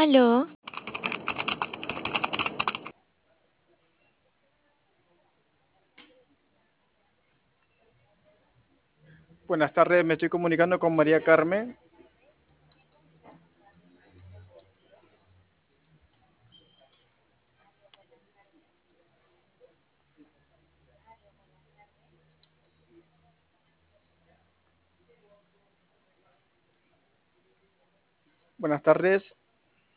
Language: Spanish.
Aló, Buenas tardes, me estoy comunicando con María Carmen. Buenas tardes.